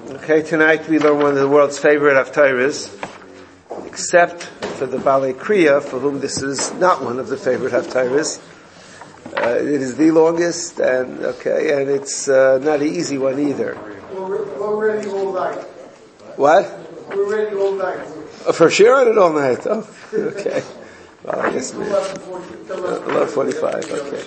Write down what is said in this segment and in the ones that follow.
Okay, tonight we learn one of the world's favorite haftarahs, except for the Balei Kriya, for whom this is not one of the favorite haftarahs. It is the longest, and it's not an easy one either. We're ready all night. What? We're ready all night. For sure, on it all night. Oh, okay. Well, I guess 11:45. Okay.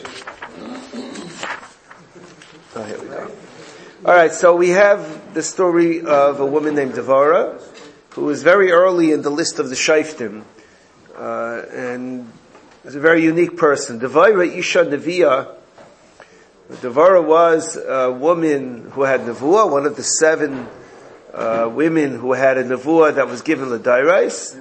Oh, here we go. All right, so we have the story of a woman named Devorah, who was very early in the list of the Shoftim, and is a very unique person. Devorah Isha Neviah. Devorah was a woman who had Nevuah, one of the 7 women who had a Nevuah that was given L'Dairais.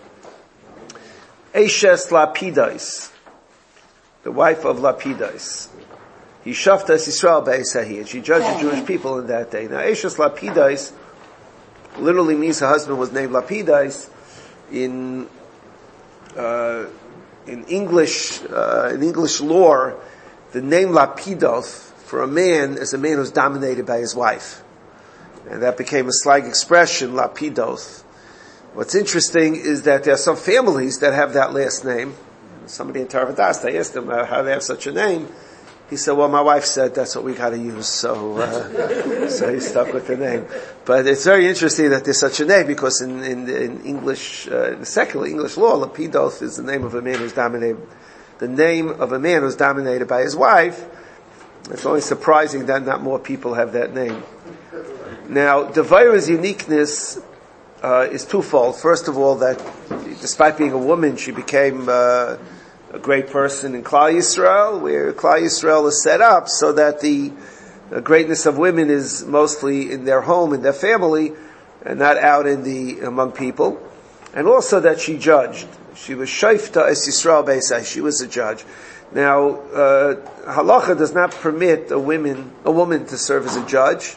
Eshes Lapidais, the wife of Lapidais. He shaftas Yisrael be'esahi, and she judged the Jewish people in that day. Now, Eshes Lapidais literally means her husband was named Lapidais. In English lore, the name Lapidoth for a man is a man who's dominated by his wife, and that became a slang expression, Lapidoth. What's interesting is that there are some families that have that last name. Somebody in Tarvadas, I asked him how they have such a name. He said, well, my wife said that's what we gotta use, so he stuck with the name. But it's very interesting that there's such a name, because in English, in the secular English law, Lapidoth is the name of a man who's dominated, the name of a man who's dominated by his wife. It's only surprising that not more people have that name. Now, Devorah's uniqueness is twofold. First of all, that despite being a woman, she became a great person in Klal Yisrael, where Klal Yisrael is set up so that the greatness of women is mostly in their home, in their family, and not out among people. And also that she judged. She was shofta es Yisrael be'esai. She was a judge. Now, halacha does not permit a woman to serve as a judge.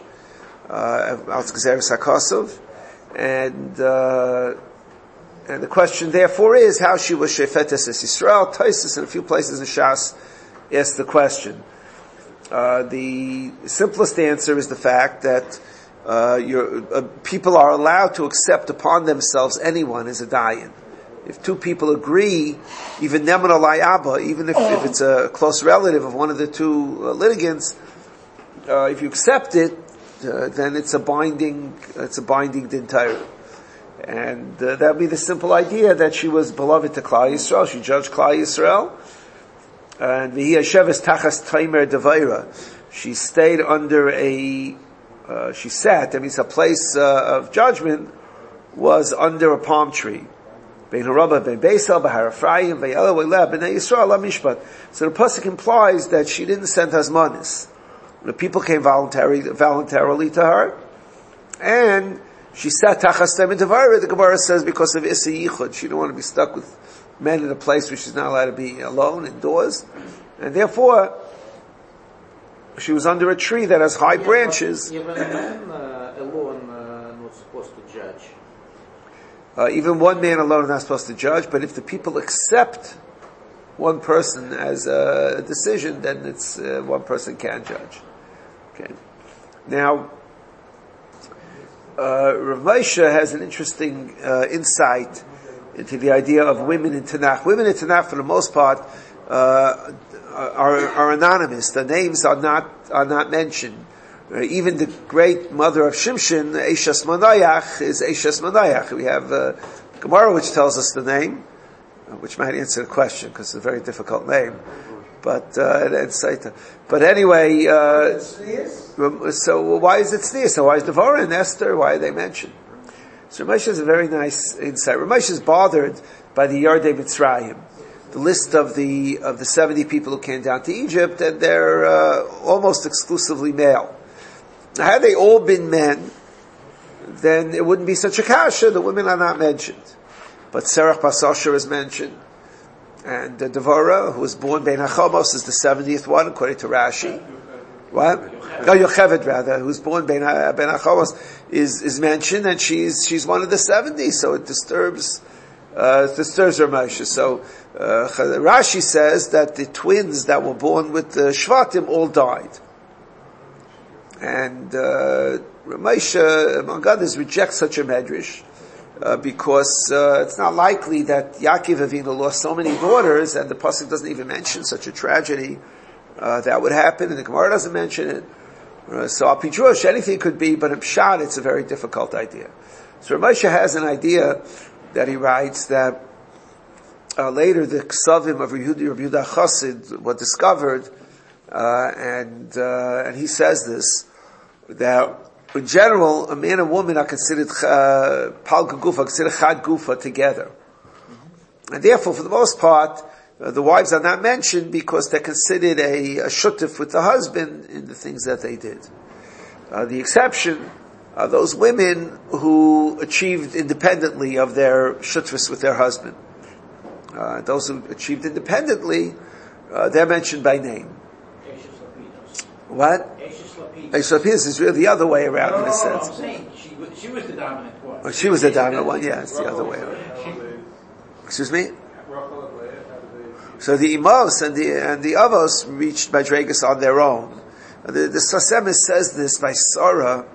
And the question, therefore, is how she was shefetes es Yisrael. Taisus in a few places in Shas asked the question. The simplest answer is the fact that people are allowed to accept upon themselves anyone as a dayan. If 2 people agree, even neman alai abba, even if it's a close relative of one of the 2 litigants, if you accept it, then it's a binding din Torah. And that would be the simple idea that she was beloved to Klal Yisrael. She judged Klal Yisrael. And v'hi hasheves tachas taimer Devorah. She stayed under she sat, that means a place of judgment was under a palm tree. Bein harabah, bein beisel, b'har Ephraim, v'yela v'yela, b'nei Yisrael, la mishpat. So the pasuk implies that she didn't send hazmanis. The people came voluntarily to her, and she sat tachas taimer Devorah. The Gemara says because of Issa Yichud, she didn't want to be stuck with men in a place where she's not allowed to be alone indoors, and therefore she was under a tree that has high branches. Even a man alone not supposed to judge. Even one man alone is not supposed to judge, but if the people accept one person as a decision, then it's one person can judge. Okay. Now, Rav Moshe has an interesting insight into the idea of women in Tanakh. Women in Tanakh, for the most part, are anonymous. The names are not mentioned. Even the great mother of Shimshon, Eshes Manayach, is Eshes Manayach. We have Gemara which tells us the name, which might answer the question because it's a very difficult name. But anyway, so why is it Tznius? So why is Devorah and Esther? Why are they mentioned? So Ramesh has a very nice insight. Ramesh is bothered by the Yardei Mitzrayim, the list of the 70 people who came down to Egypt, and they're almost exclusively male. Now, had they all been men, then it wouldn't be such a kasha. The women are not mentioned, but Serach Bas Asher is mentioned, and Devorah, who was born Ben Hachamos, is the 70th one according to Rashi. What? Yocheved rather, who's born Ben Hachamos, is mentioned, and she's one of the 70. So it disturbs Ramesh. So Rashi says that the twins that were born with the Shvatim all died. And Ramesha, among others, rejects such a medrash, because it's not likely that Yaakov Avinu lost so many daughters, and the pasuk doesn't even mention such a tragedy that would happen, and the Gemara doesn't mention it. So al pi drush, anything could be, but in Pshat, it's a very difficult idea. So Ramesha has an idea that he writes that later the Ksavim of Rabbi Yehuda Chassid were discovered, and he says this, that in general, a man and woman are considered palga gufa, considered chad gufa together. And therefore, for the most part, the wives are not mentioned because they're considered a shuttif with the husband in the things that they did. The exception are those women who achieved independently of their shutfis with their husband. Those who achieved independently, they're mentioned by name. What? Lapidus is really the other way around in a sense. I'm saying she was the dominant one. Oh, she was the dominant one, yeah, it's the other way around. Excuse me? So the Imos and the Avos reached Madregas on their own. The Sasemis says this by Sarah.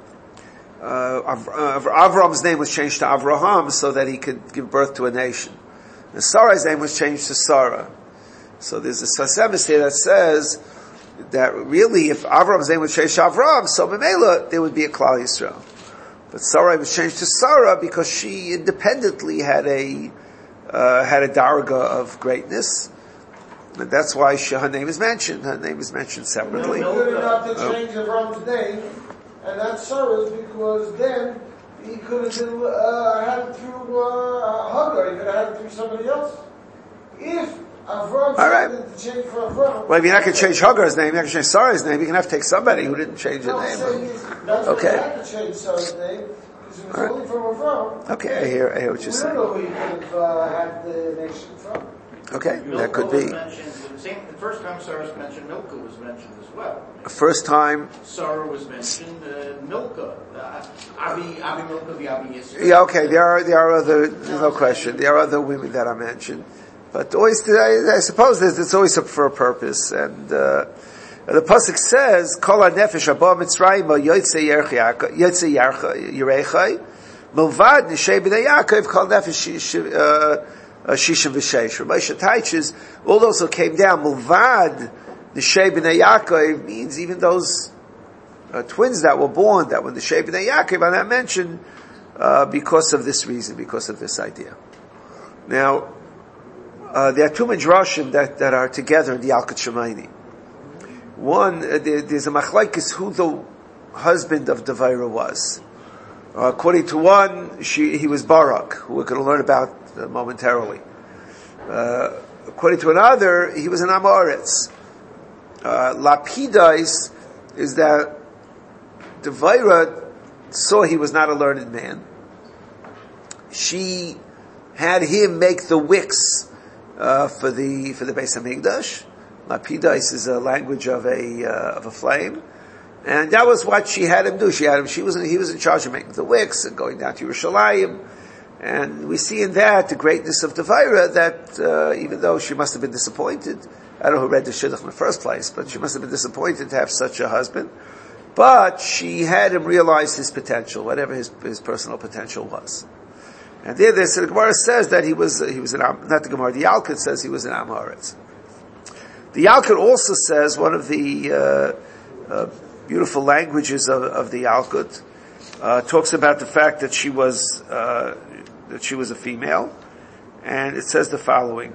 Avram's name was changed to Avraham so that he could give birth to a nation. And Sarah's name was changed to Sarah. So there's a Sasemis here that says that really, if Avram's name was changed to Avram, so Memela, there would be a Klal Yisrael. But Sarah was changed to Sarah because she independently had a darga of greatness, and that's why her name is mentioned. Her name is mentioned separately. No, good enough to change Avram's name, and that's Sarah's, because then he could have been, had it through Hagar. He could have had it through somebody else. If Avram decided to change for Avram. Well, if you're not going to change Hagar's name, you're not going to change Sarah's name, you're going to have to take somebody who didn't change the name. That's why you have to change Sarah's name, because it was only from Avram. Okay, I hear what you're saying. We don't know who he could have had the nation from. Okay, Milcah that could be. The first time Sarah was mentioned, Milcah was mentioned as well. The first time Sarah was mentioned, Milcah. Abi Milcah, the Abi Yisrael. Yeah, okay, there are other, there's no question, there are other women that are mentioned. But always, I suppose it's always for a purpose. And the pasuk says, "Kol hanefesh haba Mitzrayim yotze Yerechai, milvad nishei b'nei Yaakov kol nefesh shishim v'sheish." Ramesha teaches all those who came down, milvad nishei b'nei Yaakov means even those twins that were born, that were nishei b'nei Yaakov, are not mentioned because of this reason, because of this idea. Now, there are two midrashim that are together in the Yalkut Shemaini. One, there's a machlekes who the husband of Devaira was. According to one, he was Barak, who we're going to learn about momentarily. According to another, he was an Amoritz. Lapidais is that Devaira saw he was not a learned man. She had him make the wicks for the Beis Hamikdash. Lapidais is a language of a flame, and that was what she had him do. He was in charge of making the wicks and going down to Yerushalayim, and we see in that the greatness of Devaira, that even though she must have been disappointed, I don't know who read the Shidduch in the first place, but she must have been disappointed to have such a husband, but she had him realize his potential, whatever his personal potential was. And the Gemara says that he was not the Gemara, the Yalkut says he was an Am Haaretz. The Yalkut also says, one of the beautiful languages of the Yalkut, talks about the fact that she was a female, and it says the following: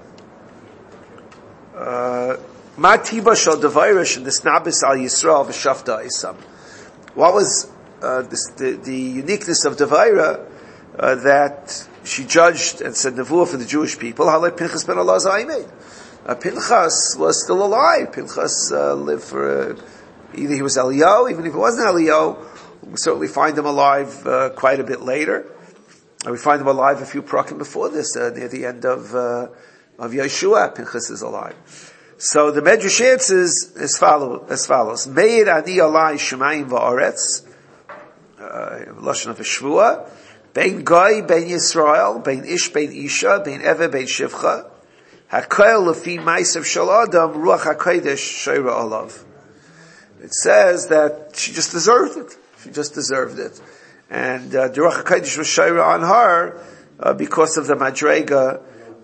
Ma tiba shel Devairish nisnabis al Yisrael v'shafta isam. What was the uniqueness of Devaira? That she judged and said nevuah for the Jewish people. Halei Pinchas ben Elazar Aimed. Pinchas was still alive. Pinchas lived for either he was Eliyahu, even if he wasn't Eliyahu, we certainly find him alive quite a bit later. We find him alive a few prakim before this, near the end of Yeshua. Pinchas is alive. So the Medrash answers as follows: Meir ani alai shemayim va'aretz, lashon of a shvua. Bein Goy, Bein Yisrael, Bein Ish, Bein Isha, Bein Eve, Bein Shivcha, HaKoel Lefi Maisav Shel Adam, Ruach HaKodesh Shoira Olav. It says that she just deserved it. She just deserved it. And the Ruach HaKodesh was shayra on her because of the madrega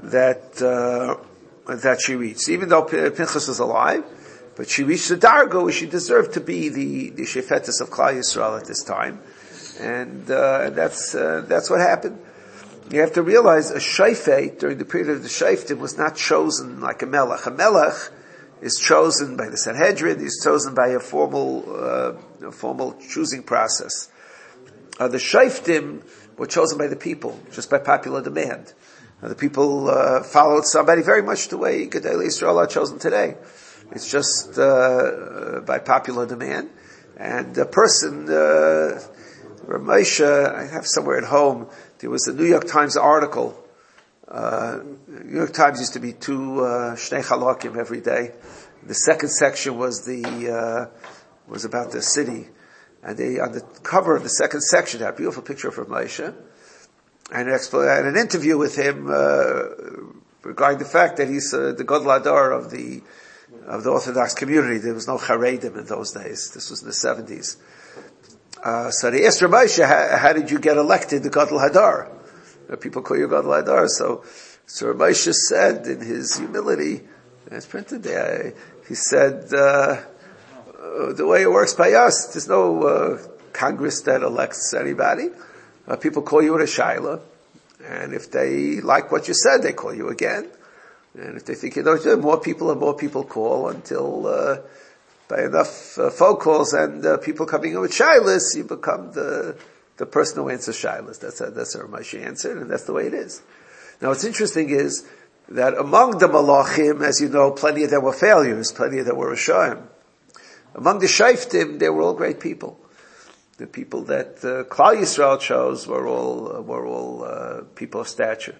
that she reached. Even though Pinchas was alive, but she reached the dargo where she deserved to be the shefetes of Klal Yisrael at this time. And that's what happened. You have to realize a shayfet during the period of the shayftim was not chosen like a melech. A melech is chosen by the Sanhedrin, is chosen by a formal choosing process. The shayftim were chosen by the people, just by popular demand. The people followed somebody very much the way Gedolei Yisrael are chosen today. It's just by popular demand. And a person, Ramesha, I have somewhere at home, there was a New York Times article. New York Times used to be two Shnei Chalakim every day. The second section was was about the city. And they, on the cover of the second section, had a beautiful picture of Ramesha. And an interview with him regarding the fact that he's the Gadol Hador of the Orthodox community. There was no Charedim in those days. This was in the 70s. So they asked Ramesha, how did you get elected the Gadol Hador? People call you Gadol Hador. So Ramesha said in his humility, and it's printed there, he said, the way it works by us, there's no Congress that elects anybody. People call you at a shaila, and if they like what you said, they call you again. And if they think you don't, more people and more people call until by enough phone calls and people coming in with shilas, you become the person who answers shilas. That's how Ramesh answered, and that's the way it is. Now, what's interesting is that among the malachim, as you know, plenty of them were failures, plenty of them were Rishonim. Among the shayftim, they were all great people. The people that Klal Yisrael chose were all people of stature.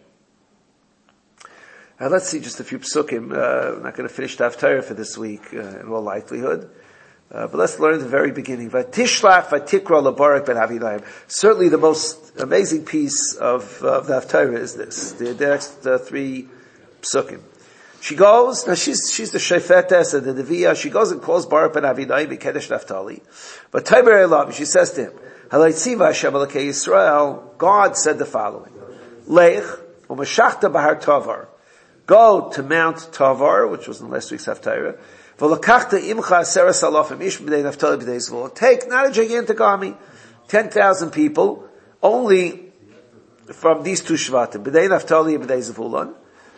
Now let's see just a few psukim. I'm not going to finish the Haftarah for this week in all likelihood, but let's learn the very beginning. Vatishlach vatikra leBarak ben Avinayim. Certainly, the most amazing piece of the Haftarah is this: the next three psukim. She goes, now she's the Shefetes and the Neviah, she goes and calls Barak ben Avinai B'Kedesh Naphtali. But Taiber Elam, she says to him, Halaytziva Hashem Elokei Yisrael, God said the following, Lech, u'mashachta Bahar Tavar, go to Mount Tavar, which was in last week's Haftarah, v'lakachta imcha aseres alofim ish b'dei Naphtali b'dei Zvulun, take not a gigantic army, 10,000 people, only from these two Shvatim, b'dei Naphtali and b'dei Zvulun.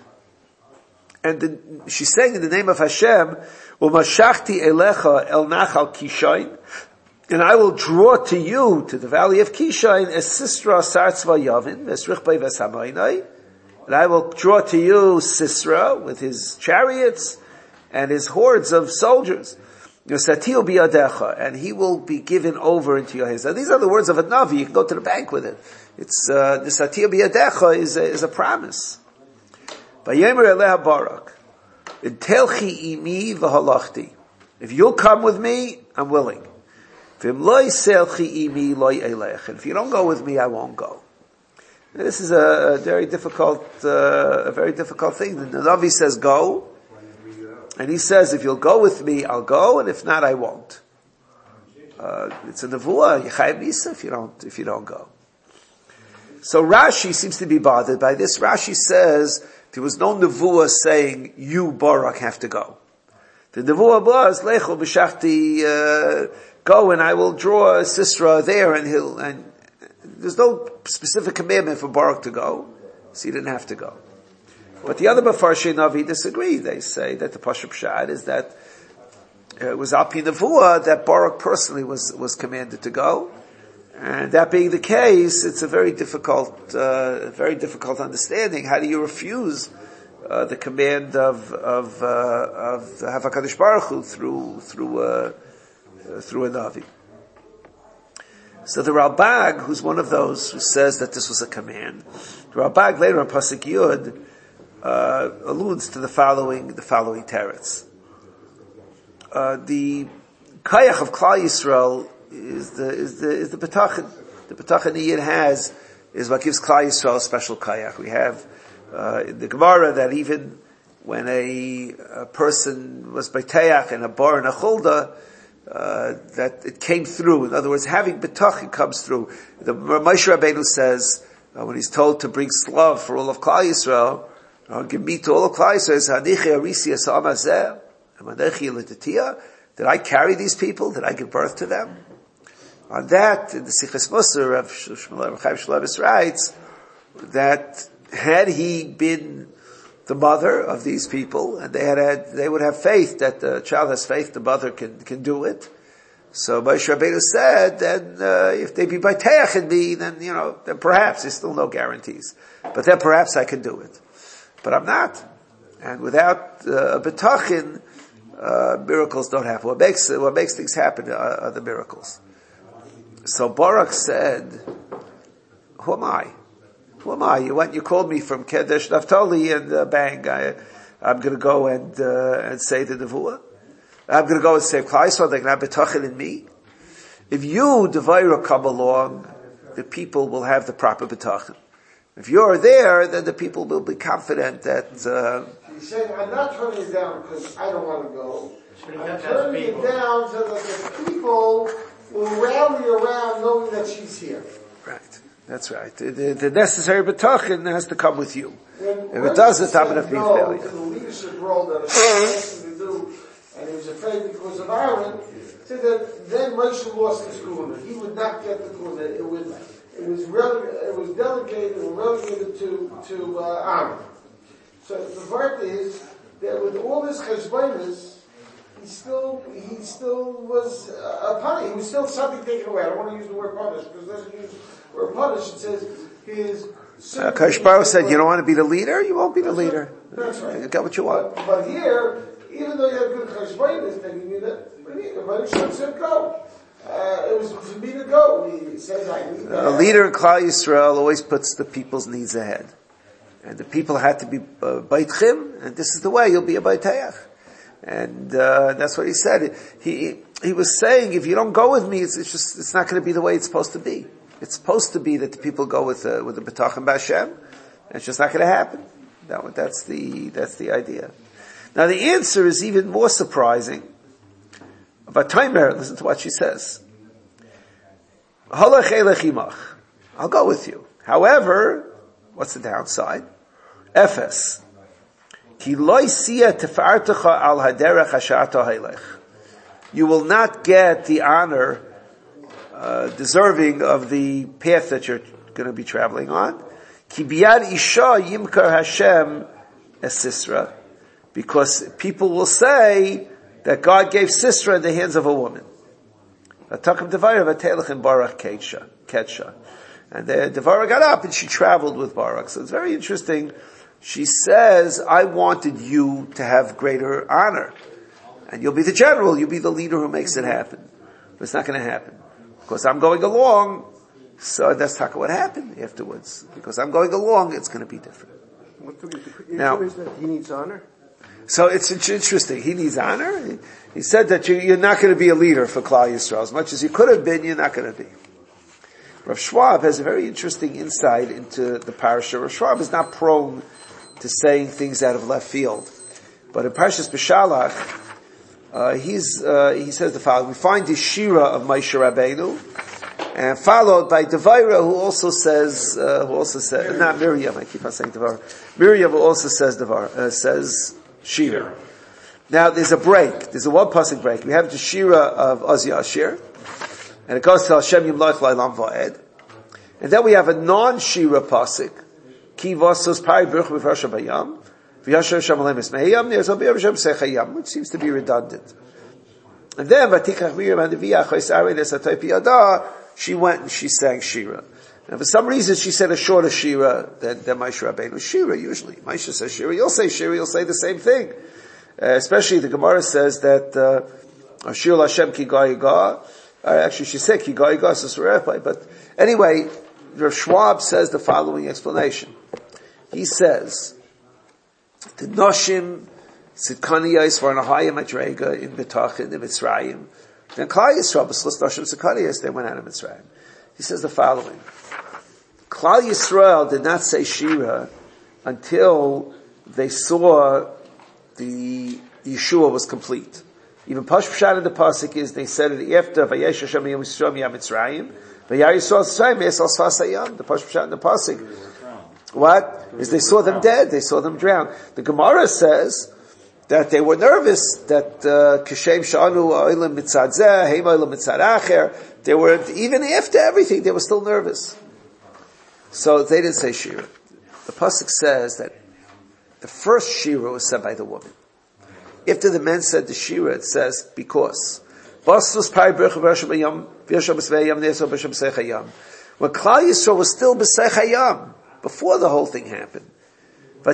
And she's saying in the name of Hashem, "Umashachti elecha el nachal Kishain," and I will draw to you to the valley of Kishain as Sisra Sartzva Yavin Vesrichbei Veshamayinai, and I will draw to you Sisra with his chariots and his hordes of soldiers. Yosatil biyadecha, and he will be given over into your hands. Now, these are the words of a Navi. You can go to the bank with it. It's the Satil biyadecha is a promise. Vayemer Eleha Barak, Telchi imi v'halachti. If you'll come with me, I'm willing. V'im loy selchi imi loy elech. And if you don't go with me, I won't go. Now, this is a very difficult thing. The Navi says go, and he says if you'll go with me, I'll go, and if not, I won't. It's a nevuah, Yechayim Misa if you don't go. So Rashi seems to be bothered by this. Rashi says there was no nevuah saying you Barak have to go. The nevuah was Lechol b'shachti, go and I will draw Sisra there, and there's no specific commandment for Barak to go, so he didn't have to go. But the other Mefarshei Navi disagree. They say that the Pashup Pshat is that it was Alpi Nevuah that Barak personally was commanded to go. And that being the case, it's a very difficult understanding. How do you refuse the command of HaKadosh Baruch Hu through a Navi? So the Ralbag, who's one of those who says that this was a command, the Ralbag later on Pasuk Yud alludes to the following teretz. The Kayach of Klal Yisrael is the betachin. The betachin the Yid has is what gives Klal Yisrael a special kayach. We have in the Gemara that even when a person was beteach in a bar and a chulda, that it came through. In other words, having betachin comes through. The Moshe Rabbeinu says, when he's told to bring slav for all of Klal Yisrael, give meat to all of Klal Yisrael, did I carry these people? Did I give birth to them? On that, in the Sichas Musar, Rav Chaim Shlomis writes that had he been the mother of these people, and they would have faith that the child has faith, the mother can do it. So Moshe Rabbeinu said, then if they be baiteach in me, then then perhaps there's still no guarantees, but then perhaps I can do it. But I'm not, and without betachin, miracles don't happen. What makes things happen are the miracles. So Barak said, "Who am I? Who am I? You called me from Kedesh Naphtali, and bang, I'm going to go and say the nevuah. I'm going to go and say Klal Yisrael. They can have betachin in me. If you Devaira come along, the people will have the proper betachin. If you're there, then the people will be confident that." He's saying, "I'm not turning it down because I don't want to go. I'm turning it down so that the people will rally around knowing that she's here." Right. That's right. The necessary betachin has to come with you. If it doesn't, I'm going to be a failure. To the leadership role that it's supposed to do, and he was afraid because of Aaron, said that then Moshe lost his kuna. He would not get the kuna. It was delegated and relegated to Aaron. So the part is that with all his cheshbonos, he still was punished. He was still something taken away. I don't want to use the word punish because it doesn't use the word punish. It says his. Kadosh Baruch said, "You don't want to be the leader. You won't be the leader. That's right. You get what you want." But here, even though you have good cheshbonos, then you need it. But Hashem said go. It was for me to go. He says I need that. A leader in Klal Yisrael always puts the people's needs ahead, and the people had to be baitchim, and this is the way you'll be a baiteach. And that's what he said. He was saying, if you don't go with me, it's not going to be the way it's supposed to be. It's supposed to be that the people go with the betachim b'Hashem, and it's just not going to happen. That's the idea. Now the answer is even more surprising. But Taimer, listen to what she says. Halach elech imach. I'll go with you. However, what's the downside? Efes. You will not get the honor deserving of the path that you're going to be traveling on. Because people will say that God gave Sisera in the hands of a woman. And the Devorah got up and she traveled with Barak. So it's very interesting. She says, I wanted you to have greater honor. And you'll be the general, you'll be the leader who makes it happen. But it's not going to happen. Because I'm going along, so that's not what happened afterwards. Because I'm going along, it's going to be different. Now, is that he needs honor? So it's interesting. He needs honor. He said that you're not going to be a leader for Klal Yisrael. As much as you could have been, you're not going to be. Rav Schwab has a very interesting insight into the parasha. Rav Schwab is not prone to saying things out of left field. But in Parshas B'Shalach, he says the following. We find the Shira of Moshe Rabbeinu, and followed by Devaira, who also says, not Miriam, I keep on saying Devaira. Miriam who also says Shira. Now there's a break. There's a one pasuk break. We have the Shira of Ozi Ashir, and it goes to Hashem Yimloch La'olam Va'ed. And then we have a non-Shira pasuk, Ki Vasos Pari Baruch V'Vasha Bayam, V'Yasher Hashem Alem Esmeyam, there's a Be'er Hashem Sechayam, which seems to be redundant. And then Vatikach Miriam and the V'Yach Ha'isarei Nesatoy Piyada, she went and she sang Shira. And for some reason she said a shorter Shira than Moshe Rabbeinu. Shira usually. Moshe says Shira, you'll say the same thing. Especially the Gemara says that, Shir Hashem Ki Ga'iga. Actually she said Ki Ga'iga, but anyway, Rav Schwab says the following explanation. He says, the Noshim Sidkaniyos for an Ahaya Madrega in Betachin, in Mitzrayim. Then Klal Yisrael, B'Slos Noshim Sidkaniyos, they went out of Mitzrayim. He says the following. Klal Yisrael did not say Shira until they saw the Yeshua was complete. Even Pash Pshat in the pasuk is they said it after Vayesh Hashem Yom Yisrael Yam Mitzrayim. Vayar Yisrael Tzrayim Yisrael Sasayam. The Pash Pshat in the pasuk. What? Is they saw them dead. They saw them drown. The Gemara says that they were nervous. That Kishem Shanu Oilam Mitzad Zeh Heim Oilam Mitzad Acher. They were even after everything. They were still nervous. So they didn't say Shira. The pasuk says that the first Shira was said by the woman. After the men said the Shira, it says, because. When Klal Yisrael was still B'Seich Hayam, before the whole thing happened. The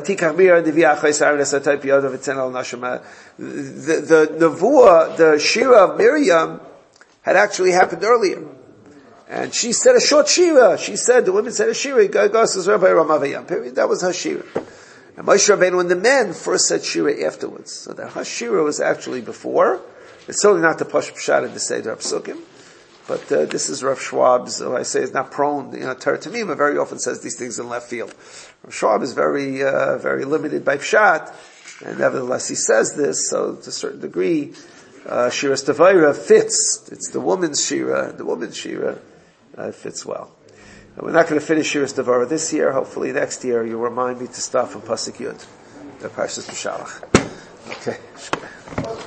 Nevuah, the Shira of Miriam, had actually happened earlier. And she said a short Shira. She said, the women said a Shira, that was her Shira. And Moshe Rabbeinu, when the men first said Shira afterwards. So the Hashira was actually before. It's certainly not the Pash Pshat in the Seder Psukim. But this is Rav Schwab's, I say is not prone, Torah Tamima very often says these things in left field. Rav Schwab is very, very limited by Pshat, and nevertheless he says this, so to a certain degree, Shira Stavira fits. It's the woman's Shira, fits well. We're not going to finish Shiras Devorah this year. Hopefully next year you'll remind me to start from Pasuk Yud, the Parshas B'Shalach. Okay.